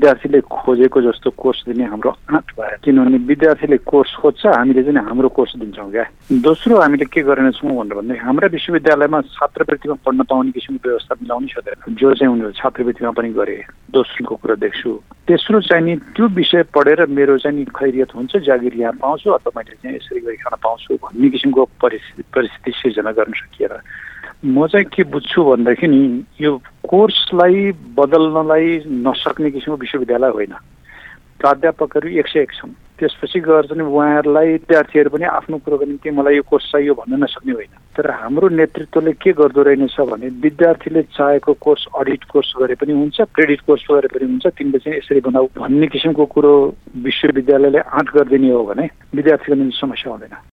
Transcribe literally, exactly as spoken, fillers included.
विद्यार्थीले खोजेको जस्तो कोर्स दिने हाम्रो आँट भयो। किनभने विद्यार्थीले कोर्स खोज्छ, हामीले चाहिँ हाम्रो कोर्स दिन्छौँ क्या। दोस्रो हामीले के गरेनछौँ भनेर भन्दा हाम्रा विश्वविद्यालयमा छात्रवृत्तिमा पढ्न पाउने किसिमको व्यवस्था मिलाउनै सक्दैन, जो चाहिँ उनीहरू छात्रवृत्तिमा पनि गरे। दोस्रोको कुरा देख्छु। तेस्रो चाहिँ नि त्यो विषय पढेर मेरो चाहिँ नि खैरियत हुन्छ, जागिर यहाँ पाउँछु अथवा मैले चाहिँ यसरी गरी खान पाउँछु भन्ने किसिमको परिस्थिति परिस्थिति सिर्जना गर्न सकिएर म चाहिँ के बुझ्छु भन्दाखेरि नि यो कोर्सलाई बदल्नलाई नसक्ने किसिमको विश्वविद्यालय होइन। प्राध्यापकहरू एक सय एक छन्, त्यसपछि गएर चाहिँ उहाँहरूलाई विद्यार्थीहरू पनि आफ्नो कुरोको निम्ति मलाई यो कोर्स चाहियो भन्न नसक्ने होइन। तर हाम्रो नेतृत्वले के गर्दो रहेछ भने विद्यार्थीले चाहेको कोर्स अडिट कोर्स गरे पनि हुन्छ, क्रेडिट कोर्स गरे पनि हुन्छ, तिमीले चाहिँ यसरी बनाऊ भन्ने किसिमको कुरो विश्वविद्यालयले आँट गरिदिने हो भने विद्यार्थीको निम्ति समस्या हुँदैन।